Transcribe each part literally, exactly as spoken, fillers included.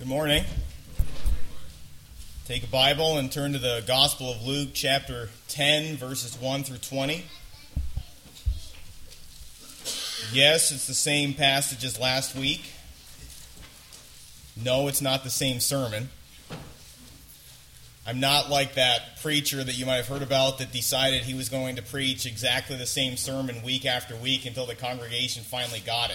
Good morning. Take a Bible and turn to the Gospel of Luke, chapter ten, verses one through twenty. Yes, it's the same passage as last week. No, it's not the same sermon. I'm not like that preacher that you might have heard about that decided he was going to preach exactly the same sermon week after week until the congregation finally got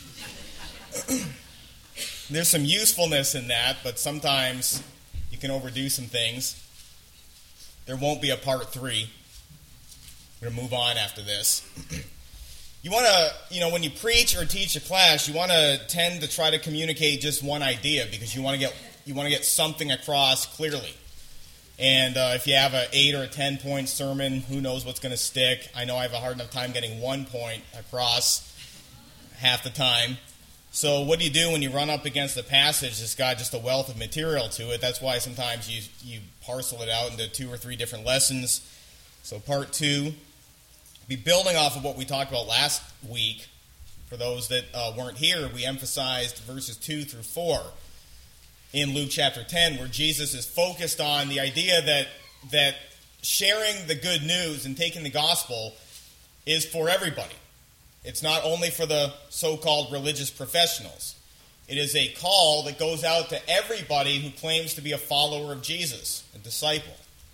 it. There's some usefulness in that, but sometimes you can overdo some things. There won't be a part three. We're going to move on after this. You want to, you know, when you preach or teach a class, you want to tend to try to communicate just one idea because you want to get you want to get something across clearly. And uh, if you have an eight or a ten point sermon, who knows what's going to stick? I know I have a hard enough time getting one point across half the time. So what do you do when you run up against a passage that's got just a wealth of material to it? That's why sometimes you you parcel it out into two or three different lessons. So part two, be building off of what we talked about last week. For those that uh, weren't here, we emphasized verses two through four in Luke chapter ten, where Jesus is focused on the idea that that sharing the good news and taking the gospel is for everybody. It's not only for the so-called religious professionals. It is a call that goes out to everybody who claims to be a follower of Jesus, a disciple.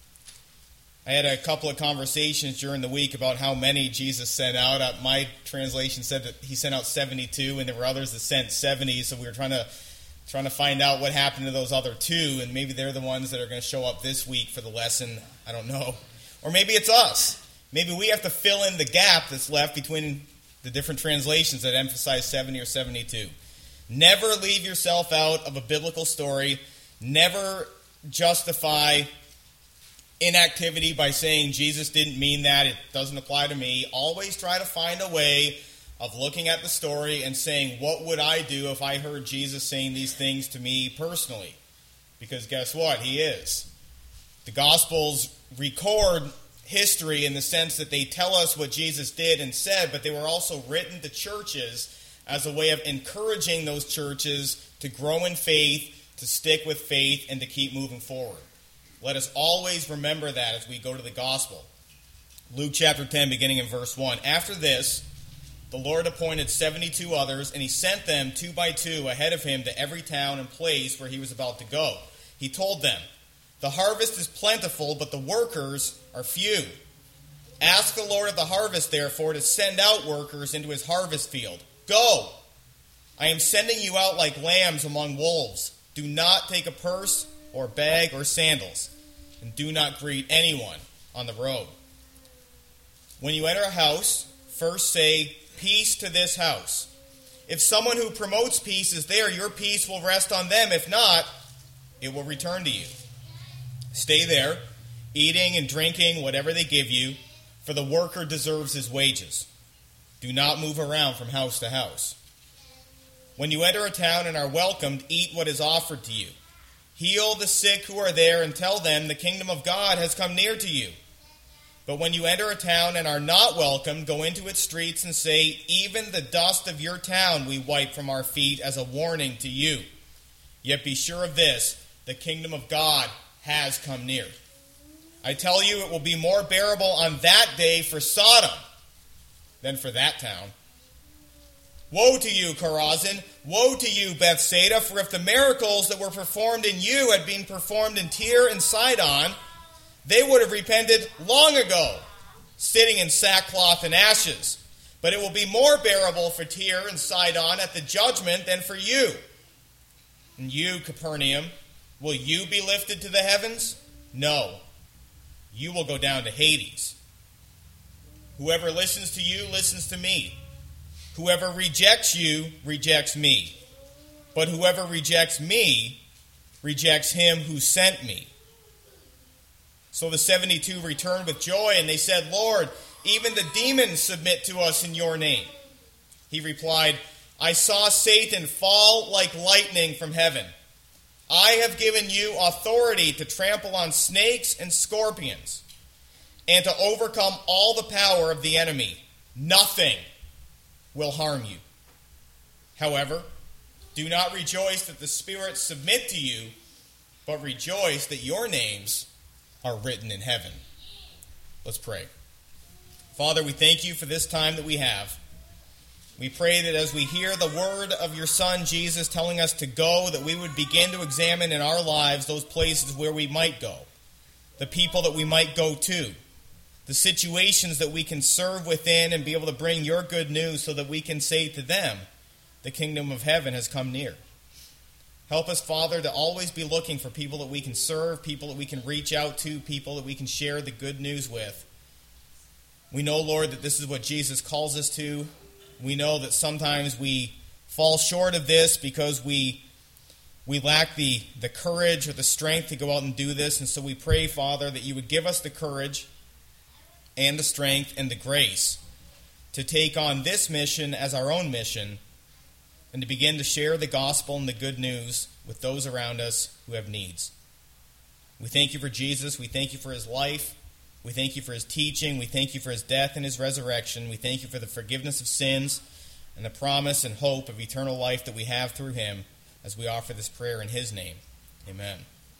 I had a couple of conversations during the week about how many Jesus sent out. Uh, my translation said that he sent out seventy-two, and there were others that sent seventy, so we were trying to trying to find out what happened to those other two, and maybe they're the ones that are going to show up this week for the lesson. I don't know. Or maybe it's us. Maybe we have to fill in the gap that's left between the different translations that emphasize seventy or seventy-two. Never leave yourself out of a biblical story. Never justify inactivity by saying Jesus didn't mean that, it doesn't apply to me. Always try to find a way of looking at the story and saying, what would I do if I heard Jesus saying these things to me personally? Because guess what? He is. The Gospels record history in the sense that they tell us what Jesus did and said, but they were also written to churches as a way of encouraging those churches to grow in faith, to stick with faith, and to keep moving forward. Let us always remember that as we go to the gospel. Luke chapter ten, beginning in verse one. After this, the Lord appointed seventy-two others, and he sent them two by two ahead of him to every town and place where he was about to go. He told them, "The harvest is plentiful, but the workers are few. Ask the Lord of the harvest, therefore, to send out workers into his harvest field. Go! I am sending you out like lambs among wolves. Do not take a purse or bag or sandals, and do not greet anyone on the road. When you enter a house, first say, 'Peace to this house.' If someone who promotes peace is there, your peace will rest on them. If not, it will return to you. Stay there, eating and drinking whatever they give you, for the worker deserves his wages. Do not move around from house to house. When you enter a town and are welcomed, eat what is offered to you. Heal the sick who are there and tell them the kingdom of God has come near to you. But when you enter a town and are not welcomed, go into its streets and say, 'Even the dust of your town we wipe from our feet as a warning to you.' Yet be sure of this, the kingdom of God has come near. I tell you, it will be more bearable on that day for Sodom than for that town. Woe to you, Chorazin! Woe to you, Bethsaida! For if the miracles that were performed in you had been performed in Tyre and Sidon, they would have repented long ago, sitting in sackcloth and ashes. But it will be more bearable for Tyre and Sidon at the judgment than for you. And you, Capernaum, will you be lifted to the heavens? No, you will go down to Hades. Whoever listens to you listens to me. Whoever rejects you rejects me. But whoever rejects me rejects him who sent me." So the seventy-two returned with joy, and they said, "Lord, even the demons submit to us in your name." He replied, "I saw Satan fall like lightning from heaven. I have given you authority to trample on snakes and scorpions, and to overcome all the power of the enemy. Nothing will harm you. However, Do not rejoice that the spirits submit to you, but rejoice that your names are written in heaven. Let's pray. Father, we thank you for this time that we have. We pray that as we hear the word of your Son, Jesus, telling us to go, that we would begin to examine in our lives those places where we might go, the people that we might go to, the situations that we can serve within and be able to bring your good news so that we can say to them, the kingdom of heaven has come near. Help us, Father, to always be looking for people that we can serve, people that we can reach out to, people that we can share the good news with. We know, Lord, that this is what Jesus calls us to. We know that sometimes we fall short of this because we we lack the, the courage or the strength to go out and do this. And so we pray, Father, that you would give us the courage and the strength and the grace to take on this mission as our own mission and to begin to share the gospel and the good news with those around us who have needs. We thank you for Jesus. We thank you for his life. We thank you for his teaching. We thank you for his death and his resurrection. We thank you for the forgiveness of sins and the promise and hope of eternal life that we have through him as we offer this prayer in his name. Amen.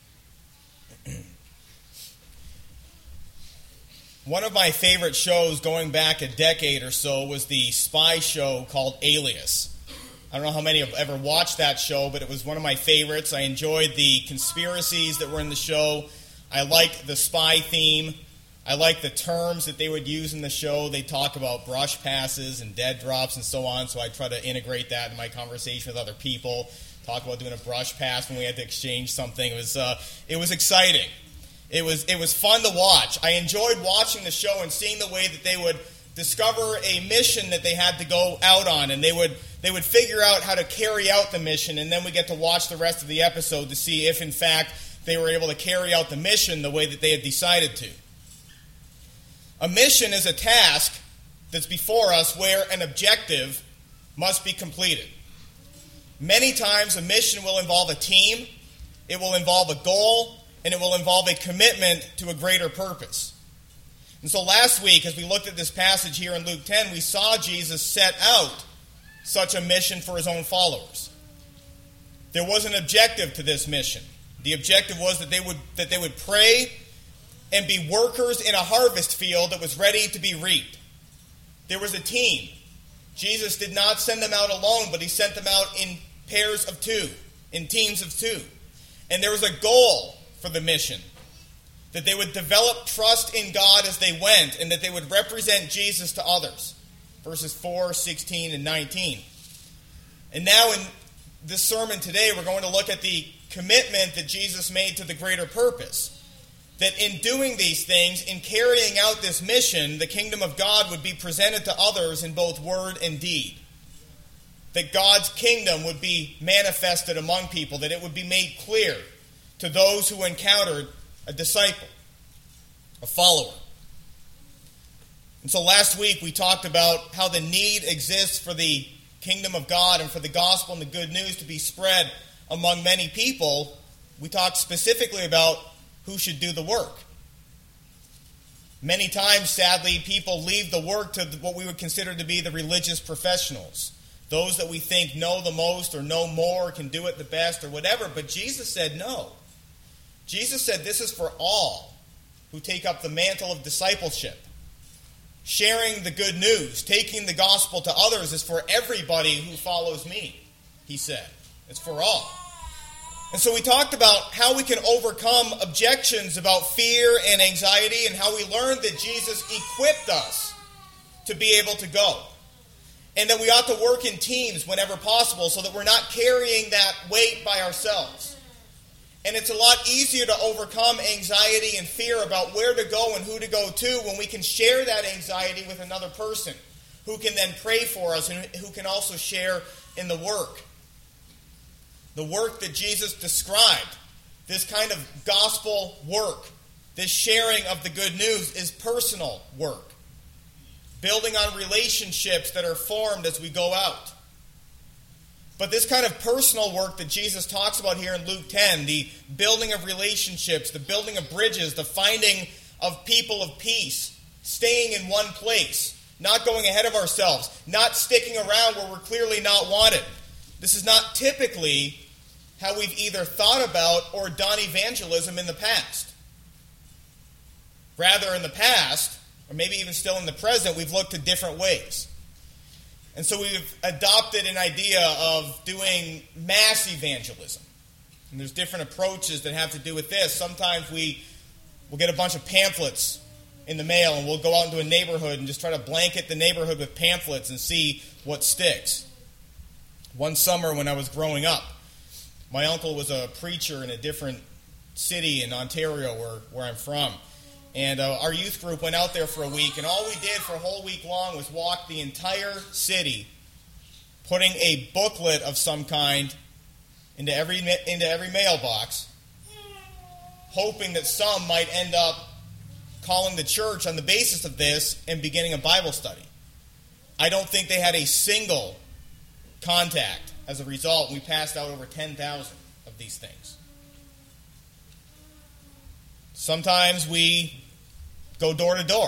One of my favorite shows going back a decade or so was the spy show called Alias. I don't know how many have ever watched that show, but it was one of my favorites. I enjoyed the conspiracies that were in the show. I liked the spy theme. I like the terms that they would use in the show. They talk about brush passes and dead drops and so on, so I try to integrate that in my conversation with other people. Talk about doing a brush pass when we had to exchange something. It was uh, it was exciting. It was it was fun to watch. I enjoyed watching the show and seeing the way that they would discover a mission that they had to go out on, and they would they would figure out how to carry out the mission, and then we get to watch the rest of the episode to see if, in fact, they were able to carry out the mission the way that they had decided to. A mission is a task that's before us where an objective must be completed. Many times a mission will involve a team, it will involve a goal, and it will involve a commitment to a greater purpose. And so last week, as we looked at this passage here in Luke ten, we saw Jesus set out such a mission for his own followers. There was an objective to this mission. The objective was that they would that they would pray and be workers in a harvest field that was ready to be reaped. There was a team. Jesus did not send them out alone, but he sent them out in pairs of two, in teams of two. And there was a goal for the mission, that they would develop trust in God as they went, and that they would represent Jesus to others. Verses four, sixteen, and nineteen. And now in this sermon today, we're going to look at the commitment that Jesus made to the greater purpose. That in doing these things, in carrying out this mission, the kingdom of God would be presented to others in both word and deed. That God's kingdom would be manifested among people, that it would be made clear to those who encountered a disciple, a follower. And so last week we talked about how the need exists for the kingdom of God and for the gospel and the good news to be spread among many people. We talked specifically about who should do the work. Many times, sadly, people leave the work to what we would consider to be the religious professionals. Those that we think know the most or know more, can do it the best or whatever. But Jesus said no. Jesus said this is for all who take up the mantle of discipleship. Sharing the good news, taking the gospel to others is for everybody who follows me, he said. It's for all. And so we talked about how we can overcome objections about fear and anxiety, and how we learned that Jesus equipped us to be able to go. And that we ought to work in teams whenever possible so that we're not carrying that weight by ourselves. And it's a lot easier to overcome anxiety and fear about where to go and who to go to when we can share that anxiety with another person who can then pray for us and who can also share in the work. The work that Jesus described, this kind of gospel work, this sharing of the good news, is personal work. Building on relationships that are formed as we go out. But this kind of personal work that Jesus talks about here in Luke ten, the building of relationships, the building of bridges, the finding of people of peace, staying in one place, not going ahead of ourselves, not sticking around where we're clearly not wanted. This is not typically how we've either thought about or done evangelism in the past. Rather, in the past, or maybe even still in the present, we've looked at different ways. And so we've adopted an idea of doing mass evangelism. And there's different approaches that have to do with this. Sometimes we will get a bunch of pamphlets in the mail, and we'll go out into a neighborhood and just try to blanket the neighborhood with pamphlets and see what sticks. One summer when I was growing up, my uncle was a preacher in a different city in Ontario where, where I'm from. And uh, our youth group went out there for a week, and all we did for a whole week long was walk the entire city, putting a booklet of some kind into every into every mailbox, hoping that some might end up calling the church on the basis of this and beginning a Bible study. I don't think they had a single contact as a result. We passed out over ten thousand of these things. Sometimes we go door to door.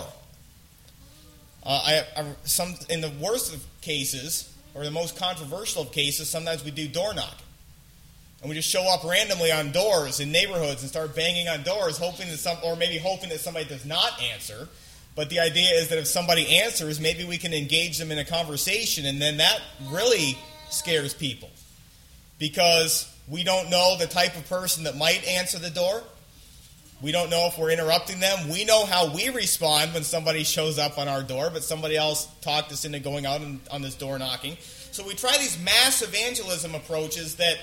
Uh, I, I, some in the worst of cases, or the most controversial of cases, sometimes we do door knocking, and we just show up randomly on doors in neighborhoods and start banging on doors, hoping that some, or maybe hoping that somebody does not answer. But the idea is that if somebody answers, maybe we can engage them in a conversation, and then that really scares people because we don't know the type of person that might answer the door. We don't know if we're interrupting them. We know how we respond when somebody shows up on our door, but somebody else talked us into going out and, on this door knocking. So we try these mass evangelism approaches that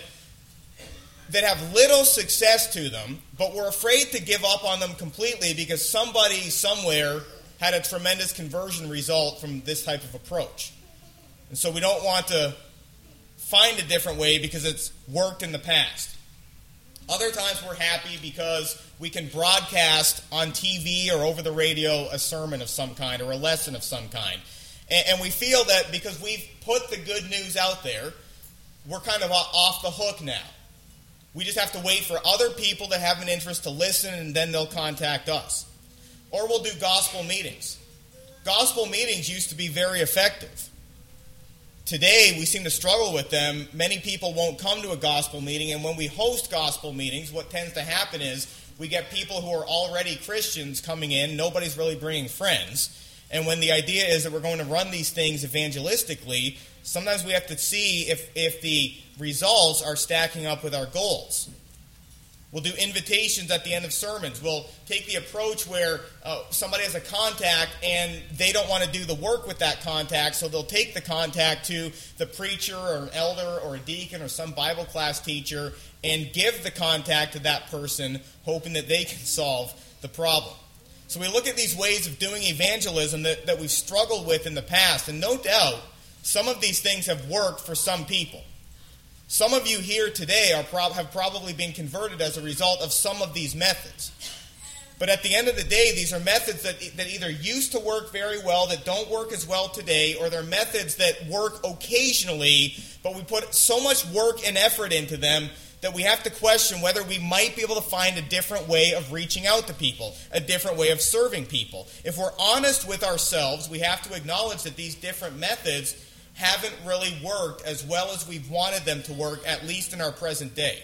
that have little success to them, but we're afraid to give up on them completely because somebody somewhere had a tremendous conversion result from this type of approach. And so we don't want to find a different way because it's worked in the past. Other times we're happy because we can broadcast on T V or over the radio a sermon of some kind or a lesson of some kind. And, and we feel that because we've put the good news out there, we're kind of off the hook now. We just have to wait for other people to have an interest to listen, and then they'll contact us. Or we'll do gospel meetings. Gospel meetings used to be very effective. Today, we seem to struggle with them. Many people won't come to a gospel meeting, and when we host gospel meetings, what tends to happen is we get people who are already Christians coming in. Nobody's really bringing friends. And when the idea is that we're going to run these things evangelistically, sometimes we have to see if, if the results are stacking up with our goals. We'll do invitations at the end of sermons. We'll take the approach where uh, somebody has a contact and they don't want to do the work with that contact, so they'll take the contact to the preacher or an elder or a deacon or some Bible class teacher and give the contact to that person, hoping that they can solve the problem. So we look at these ways of doing evangelism that, that we've struggled with in the past, and no doubt some of these things have worked for some people. Some of you here today are prob- have probably been converted as a result of some of these methods. But at the end of the day, these are methods that, that either used to work very well, that don't work as well today, or they're methods that work occasionally, but we put so much work and effort into them that we have to question whether we might be able to find a different way of reaching out to people, a different way of serving people. If we're honest with ourselves, we have to acknowledge that these different methods haven't really worked as well as we've wanted them to work, at least in our present day.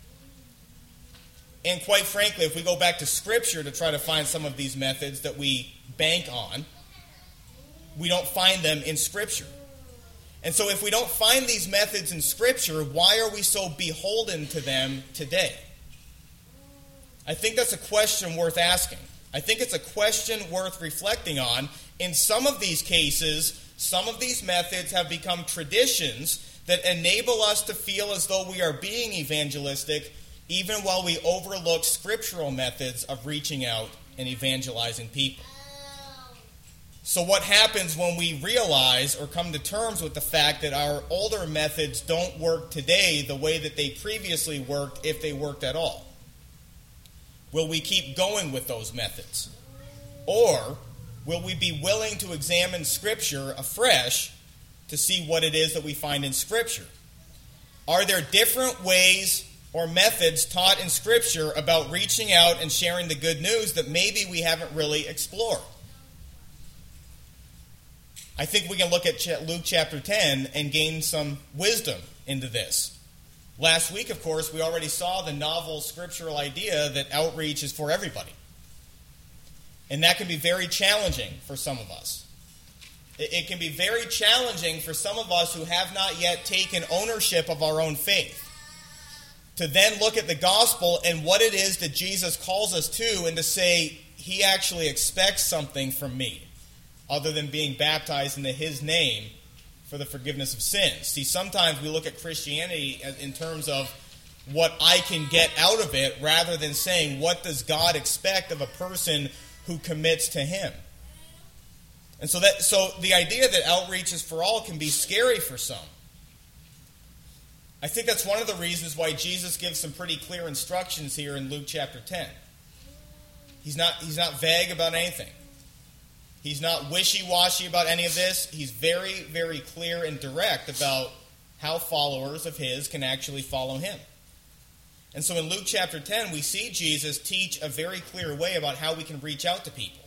And quite frankly, if we go back to Scripture to try to find some of these methods that we bank on, we don't find them in Scripture. And so if we don't find these methods in Scripture, why are we so beholden to them today? I think that's a question worth asking. I think it's a question worth reflecting on. In some of these cases, some of these methods have become traditions that enable us to feel as though we are being evangelistic, even while we overlook scriptural methods of reaching out and evangelizing people. So what happens when we realize or come to terms with the fact that our older methods don't work today the way that they previously worked, if they worked at all? Will we keep going with those methods? Or will we be willing to examine Scripture afresh to see what it is that we find in Scripture? Are there different ways or methods taught in Scripture about reaching out and sharing the good news that maybe we haven't really explored? I think we can look at Luke chapter ten and gain some wisdom into this. Last week, of course, we already saw the novel scriptural idea that outreach is for everybody. And that can be very challenging for some of us. It can be very challenging for some of us who have not yet taken ownership of our own faith to then look at the gospel and what it is that Jesus calls us to and to say, he actually expects something from me other than being baptized into his name for the forgiveness of sins. See, sometimes we look at Christianity in terms of what I can get out of it rather than saying, what does God expect of a person who commits to him? And so that so the idea that outreach is for all can be scary for some. I think that's one of the reasons why Jesus gives some pretty clear instructions here in Luke chapter ten. He's not, he's not vague about anything. He's not wishy-washy about any of this. He's very, very clear and direct about how followers of his can actually follow him. And so in Luke chapter ten, we see Jesus teach a very clear way about how we can reach out to people.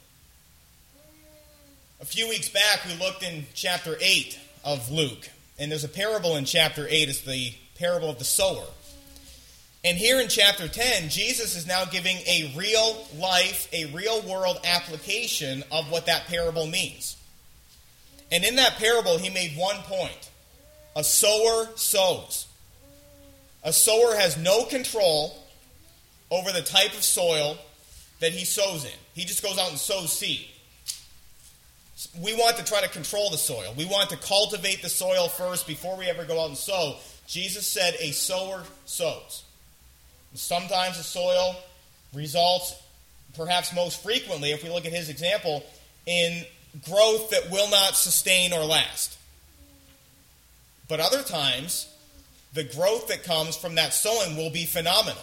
A few weeks back, we looked in chapter eight of Luke. And there's a parable in chapter eight. It's the parable of the sower. And here in chapter ten, Jesus is now giving a real life, a real world application of what that parable means. And in that parable, he made one point. A sower sows. A sower has no control over the type of soil that he sows in. He just goes out and sows seed. We want to try to control the soil. We want to cultivate the soil first before we ever go out and sow. Jesus said a sower sows. Sometimes the soil results, perhaps most frequently, if we look at his example, in growth that will not sustain or last. But other times, the growth that comes from that sowing will be phenomenal.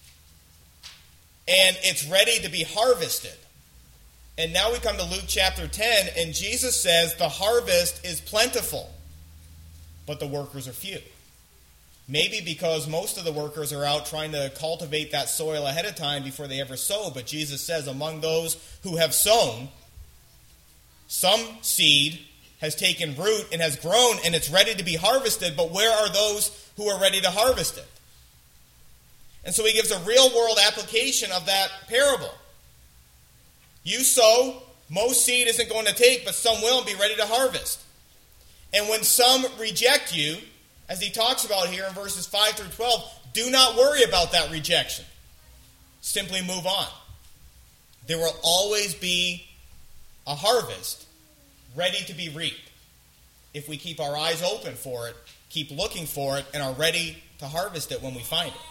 And it's ready to be harvested. And now we come to Luke chapter ten, and Jesus says the harvest is plentiful, but the workers are few. Maybe because most of the workers are out trying to cultivate that soil ahead of time before they ever sow. But Jesus says among those who have sown, some seed has taken root and has grown and it's ready to be harvested. But where are those who are ready to harvest it? And so he gives a real world application of that parable. You sow, most seed isn't going to take, but some will and be ready to harvest. And when some reject you, as he talks about here in verses five through twelve, do not worry about that rejection. Simply move on. There will always be a harvest ready to be reaped if we keep our eyes open for it, keep looking for it, and are ready to harvest it when we find it.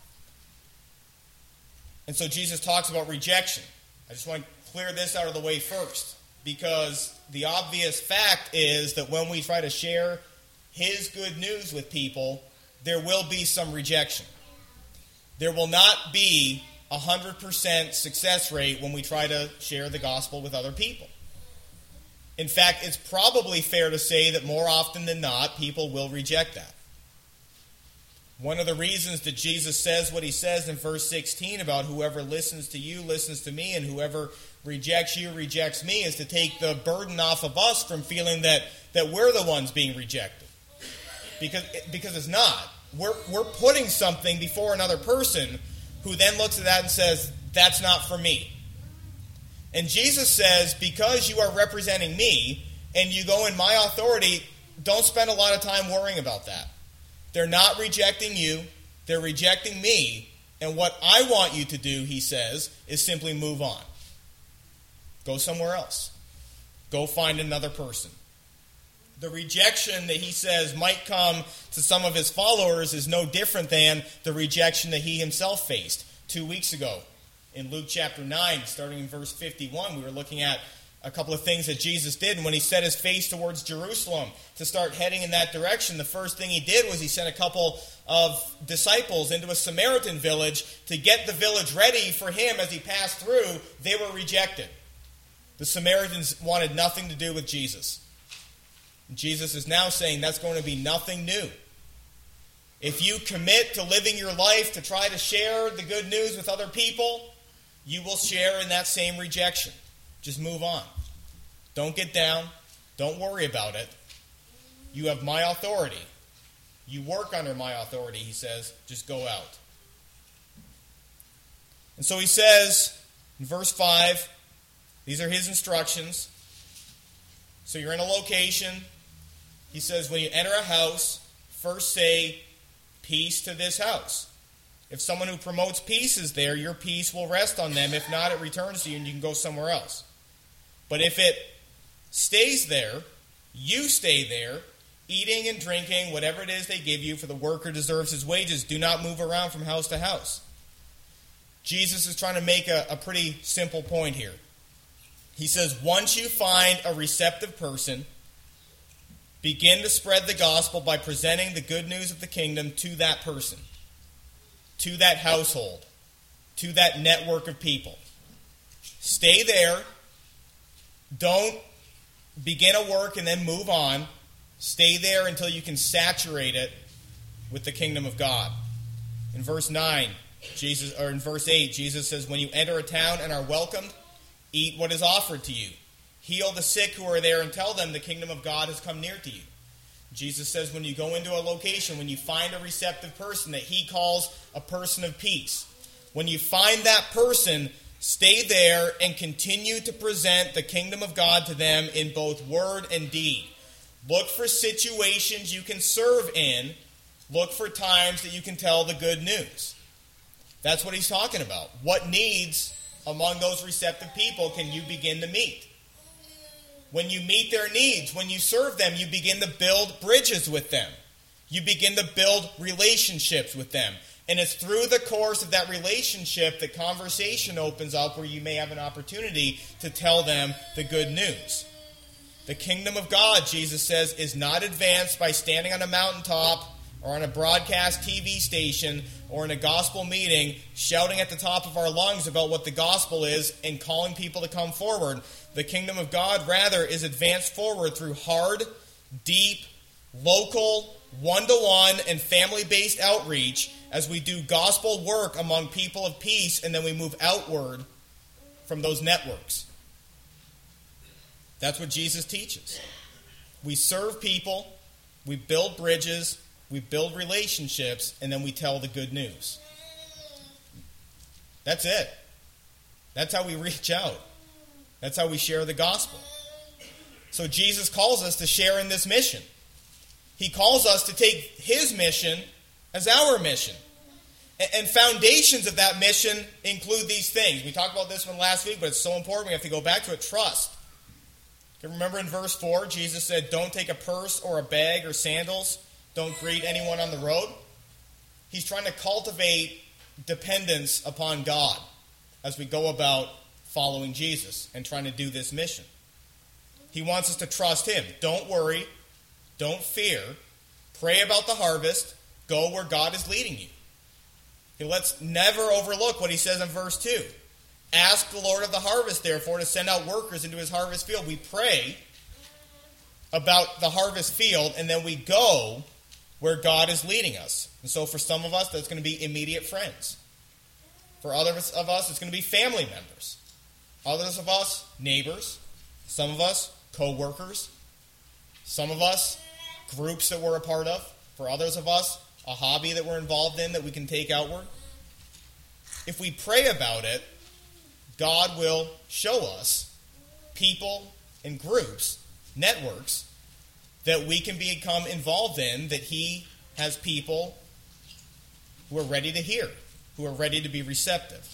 And so Jesus talks about rejection. I just want to clear this out of the way first, because the obvious fact is that when we try to share his good news with people, there will be some rejection. There will not be a one hundred percent success rate when we try to share the gospel with other people. In fact, it's probably fair to say that more often than not, people will reject that. One of the reasons that Jesus says what he says in verse sixteen about whoever listens to you listens to me, and whoever rejects you rejects me, is to take the burden off of us from feeling that, that we're the ones being rejected. Because, because it's not. We're, we're putting something before another person who then looks at that and says, that's not for me. And Jesus says, because you are representing me and you go in my authority, don't spend a lot of time worrying about that. They're not rejecting you. They're rejecting me. And what I want you to do, he says, is simply move on. Go somewhere else. Go find another person. The rejection that he says might come to some of his followers is no different than the rejection that he himself faced two weeks ago. In Luke chapter nine, starting in verse fifty-one, we were looking at a couple of things that Jesus did. And when he set his face towards Jerusalem to start heading in that direction, the first thing he did was he sent a couple of disciples into a Samaritan village to get the village ready for him as he passed through. They were rejected. The Samaritans wanted nothing to do with Jesus. Jesus is now saying that's going to be nothing new. If you commit to living your life to try to share the good news with other people, you will share in that same rejection. Just move on. Don't get down. Don't worry about it. You have my authority. You work under my authority, he says. Just go out. And so he says in verse five, these are his instructions. So you're in a location. He says, when you enter a house, first say, peace to this house. If someone who promotes peace is there, your peace will rest on them. If not, it returns to you and you can go somewhere else. But if it stays there, you stay there, eating and drinking, whatever it is they give you, for the worker deserves his wages. Do not move around from house to house. Jesus is trying to make a, a pretty simple point here. He says, once you find a receptive person, begin to spread the gospel by presenting the good news of the kingdom to that person, to that household, to that network of people. Stay there. Don't begin a work and then move on. Stay there until you can saturate it with the kingdom of God. In verse nine, Jesus, or in verse eight, Jesus says, when you enter a town and are welcomed, eat what is offered to you. Heal the sick who are there and tell them the kingdom of God has come near to you. Jesus says when you go into a location, when you find a receptive person that he calls a person of peace, when you find that person, stay there and continue to present the kingdom of God to them in both word and deed. Look for situations you can serve in. Look for times that you can tell the good news. That's what he's talking about. What needs among those receptive people can you begin to meet? When you meet their needs, when you serve them, you begin to build bridges with them. You begin to build relationships with them. And it's through the course of that relationship that conversation opens up where you may have an opportunity to tell them the good news. The kingdom of God, Jesus says, is not advanced by standing on a mountaintop or on a broadcast T V station or in a gospel meeting shouting at the top of our lungs about what the gospel is and calling people to come forward. The kingdom of God, rather, is advanced forward through hard, deep, local, one-to-one, and family-based outreach as we do gospel work among people of peace, and then we move outward from those networks. That's what Jesus teaches. We serve people, we build bridges, we build relationships, and then we tell the good news. That's it. That's how we reach out. That's how we share the gospel. So Jesus calls us to share in this mission. He calls us to take his mission as our mission. And foundations of that mission include these things. We talked about this one last week, but it's so important we have to go back to it. Trust. You remember in verse four, Jesus said, don't take a purse or a bag or sandals. Don't greet anyone on the road. He's trying to cultivate dependence upon God as we go about following Jesus and trying to do this mission. He wants us to trust him. Don't worry. Don't fear. Pray about the harvest. Go where God is leading you. Okay, let's never overlook what he says in verse two. Ask the Lord of the harvest, therefore, to send out workers into his harvest field. We pray about the harvest field, and then we go where God is leading us. And so for some of us, that's going to be immediate friends. For others of us, it's going to be family members. Others of us, neighbors. Some of us, co-workers. Some of us, groups that we're a part of. For others of us, a hobby that we're involved in that we can take outward. If we pray about it, God will show us people and groups, networks, that we can become involved in, that he has people who are ready to hear, who are ready to be receptive.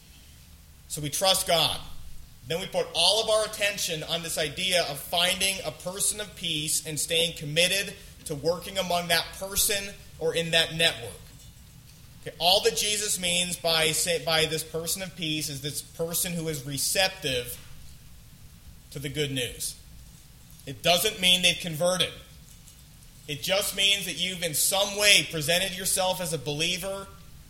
So we trust God. Then we put all of our attention on this idea of finding a person of peace and staying committed to working among that person or in that network. Okay, all that Jesus means by, say, by this person of peace is this person who is receptive to the good news. It doesn't mean they've converted. It just means that you've in some way presented yourself as a believer.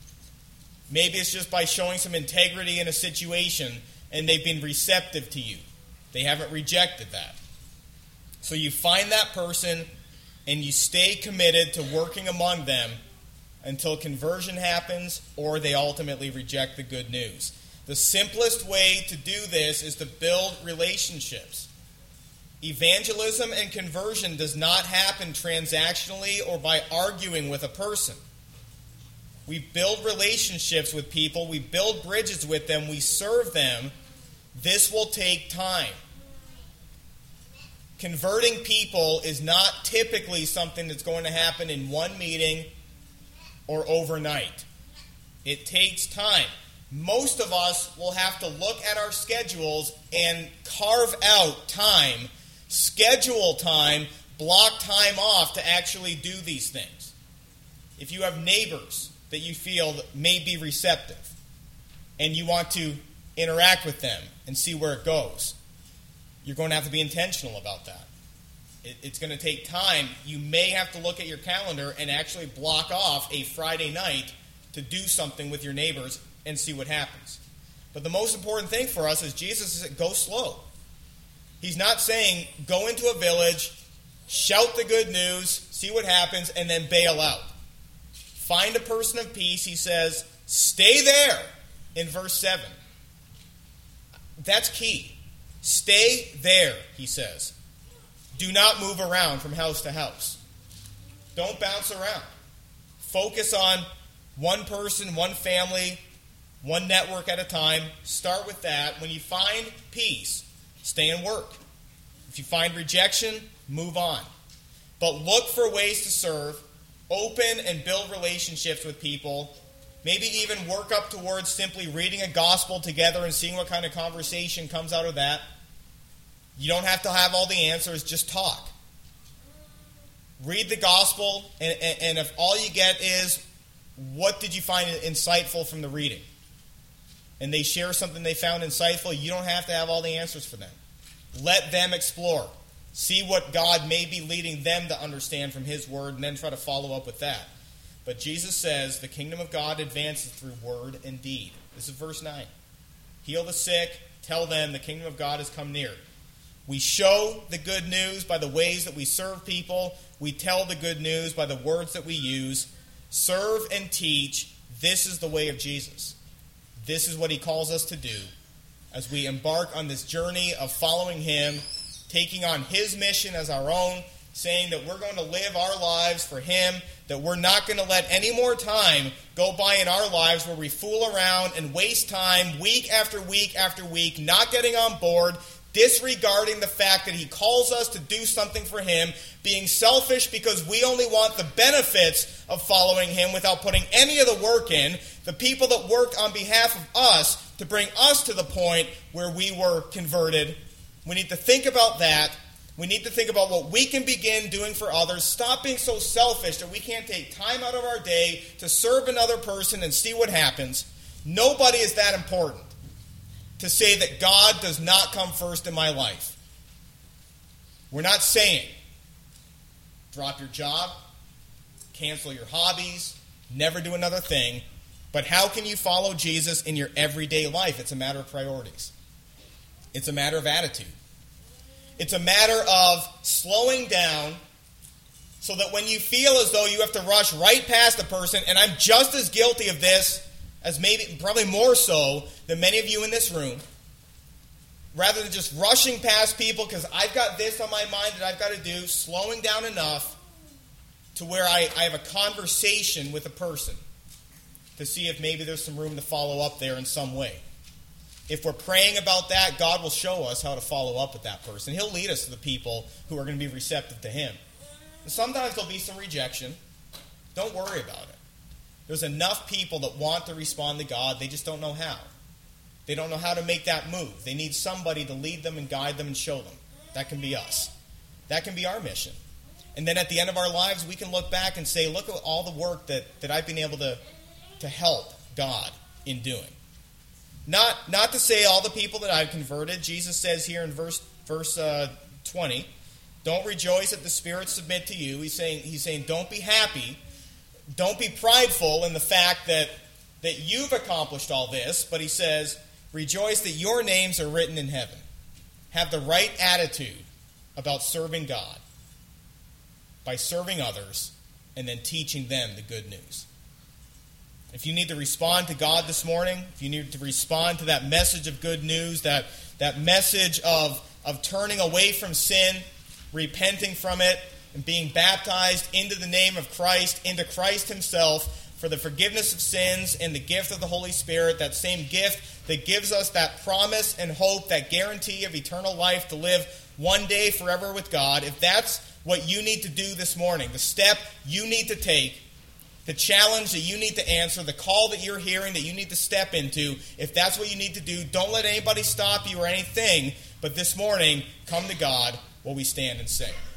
Maybe it's just by showing some integrity in a situation and they've been receptive to you. They haven't rejected that. So you find that person and you stay committed to working among them until conversion happens or they ultimately reject the good news. The simplest way to do this is to build relationships. Evangelism and conversion does not happen transactionally or by arguing with a person. We build relationships with people. We build bridges with them. We serve them. This will take time. Converting people is not typically something that's going to happen in one meeting or overnight. It takes time. Most of us will have to look at our schedules and carve out time, schedule time, block time off to actually do these things. If you have neighbors that you feel may be receptive and you want to interact with them and see where it goes, you're going to have to be intentional about that. It, it's going to take time. You may have to look at your calendar and actually block off a Friday night to do something with your neighbors and see what happens. But the most important thing for us is Jesus says, go slow. He's not saying go into a village, shout the good news, see what happens, and then bail out. Find a person of peace. He says, stay there in verse seven. That's key. Stay there, he says. Do not move around from house to house. Don't bounce around. Focus on one person, one family, one network at a time. Start with that. When you find peace, stay and work. If you find rejection, move on. But look for ways to serve. Open and build relationships with people. Maybe even work up towards simply reading a gospel together and seeing what kind of conversation comes out of that. You don't have to have all the answers, just talk. Read the gospel, and, and, and if all you get is, what did you find insightful from the reading? And they share something they found insightful, you don't have to have all the answers for them. Let them explore. See what God may be leading them to understand from His Word, and then try to follow up with that. But Jesus says the kingdom of God advances through word and deed. This is verse nine. Heal the sick, tell them the kingdom of God has come near. We show the good news by the ways that we serve people. We tell the good news by the words that we use. Serve and teach. This is the way of Jesus. This is what He calls us to do as we embark on this journey of following Him, taking on His mission as our own, saying that we're going to live our lives for Him, that we're not going to let any more time go by in our lives where we fool around and waste time week after week after week, not getting on board, disregarding the fact that He calls us to do something for Him, being selfish because we only want the benefits of following Him without putting any of the work in, the people that worked on behalf of us to bring us to the point where we were converted. We need to think about that. We need to think about what we can begin doing for others. Stop being so selfish that we can't take time out of our day to serve another person and see what happens. Nobody is that important to say that God does not come first in my life. We're not saying drop your job, cancel your hobbies, never do another thing. But how can you follow Jesus in your everyday life? It's a matter of priorities. It's a matter of attitude. It's a matter of slowing down so that when you feel as though you have to rush right past a person, and I'm just as guilty of this as maybe, probably more so than many of you in this room, rather than just rushing past people because I've got this on my mind that I've got to do, slowing down enough to where I, I have a conversation with a person to see if maybe there's some room to follow up there in some way. If we're praying about that, God will show us how to follow up with that person. He'll lead us to the people who are going to be receptive to Him. And sometimes there'll be some rejection. Don't worry about it. There's enough people that want to respond to God. They just don't know how. They don't know how to make that move. They need somebody to lead them and guide them and show them. That can be us. That can be our mission. And then at the end of our lives, we can look back and say, look at all the work that, that I've been able to, to help God in doing. Not, not to say all the people that I've converted. Jesus says here in verse verse uh, twenty, don't rejoice that the spirits submit to you. He's saying, he's saying don't be happy. Don't be prideful in the fact that, that you've accomplished all this. But he says, rejoice that your names are written in heaven. Have the right attitude about serving God by serving others and then teaching them the good news. If you need to respond to God this morning, if you need to respond to that message of good news, that, that message of, of turning away from sin, repenting from it, and being baptized into the name of Christ, into Christ himself, for the forgiveness of sins and the gift of the Holy Spirit, that same gift that gives us that promise and hope, that guarantee of eternal life to live one day forever with God. If that's what you need to do this morning, the step you need to take, the challenge that you need to answer, the call that you're hearing that you need to step into, if that's what you need to do, don't let anybody stop you or anything, but this morning, come to God while we stand and sing.